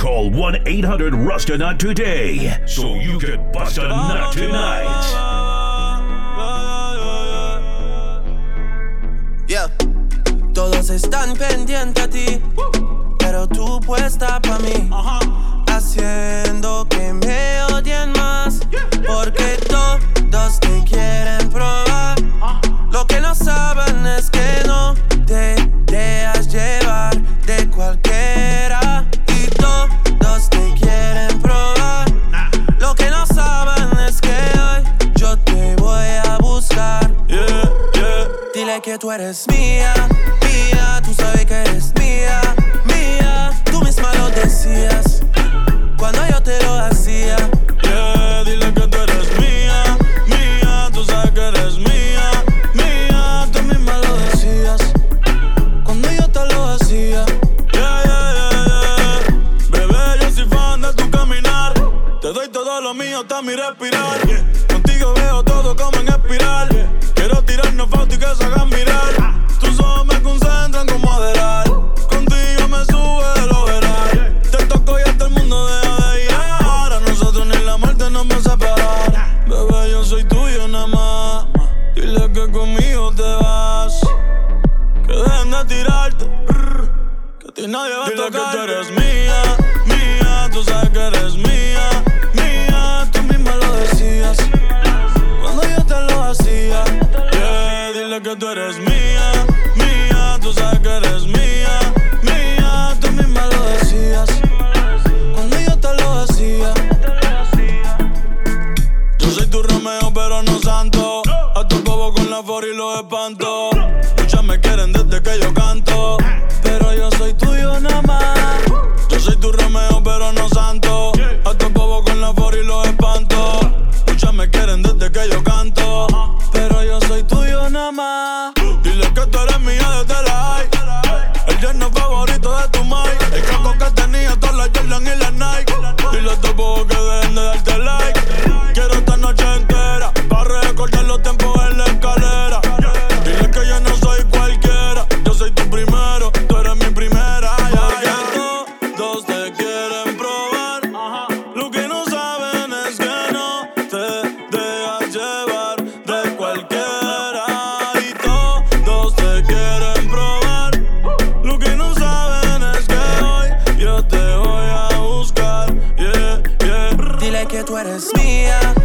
Call 1-800-RUST-A-NUT today so you can bust a nut tonight. Yeah. Todos están pendientes a ti, pero tú puesta pa' mí, haciendo que me odien más, porque todos te quieren probar. Lo que no saben es que no te dejas llevar de cualquiera, y todos te quieren probar. Lo que no saben es que hoy yo te voy a buscar. Dile que tú eres mía, mía, tú sabes que eres mía, mía. Tú misma lo decías cuando yo te lo hacía. Dile que tú eres mía, mía, tú sabes que eres mía, mía. Tú misma lo decías cuando yo te lo hacía. Bebé, yo soy fan de tu caminar. Te doy todo lo mío hasta mi respirar. Contigo veo todo como en espiral. Quiero tirarnos fotos y que se hagan mirar. Tus ojos me concentran como Adderall. Contigo me sube el overall. Te toco y hasta el mundo deja de ir. A nosotros ni la muerte nos va a separar. Bebé, yo soy tuyo nada más. Dile que conmigo te vas. Que dejen de tirarte. Que a ti nadie va a tocar. Dile que tú eres mía, mía. Tú sabes que eres mía, mía. Tú misma lo decías cuando yo te lo hacía. Dile que tú eres mía, mía. Tú sabes que eres mía, mía. Tú misma lo decías cuando yo te lo hacía. Yo soy tu Romeo pero no santo. A tu bobo con la for y los espanto. Muchas me quieren desde que yo canto, pero yo soy tuyo nada más. Yo soy tu Romeo pero no santo. A tu bobo con la for y los espanto. Muchas me quieren desde que yo canto, pero yo soy tuyo nada más. Dile que tú eres mía desde la high. El yerno favorito de tu mai. El caco que tenía todas las Jordan y las Nike. Dile a tu bobo que dejen de darte like. Quiero esta noche entera para recordar los tiempos en la escalera. Dile que yo no soy cualquiera. Yo soy tu primero, tú eres mi primera. Todos te quieren probar. Lo que no saben es que no te dejas llevar de cualquiera. Y todos te quieren probar. Lo que no saben es que hoy yo te voy a buscar. Dile que tú eres mía,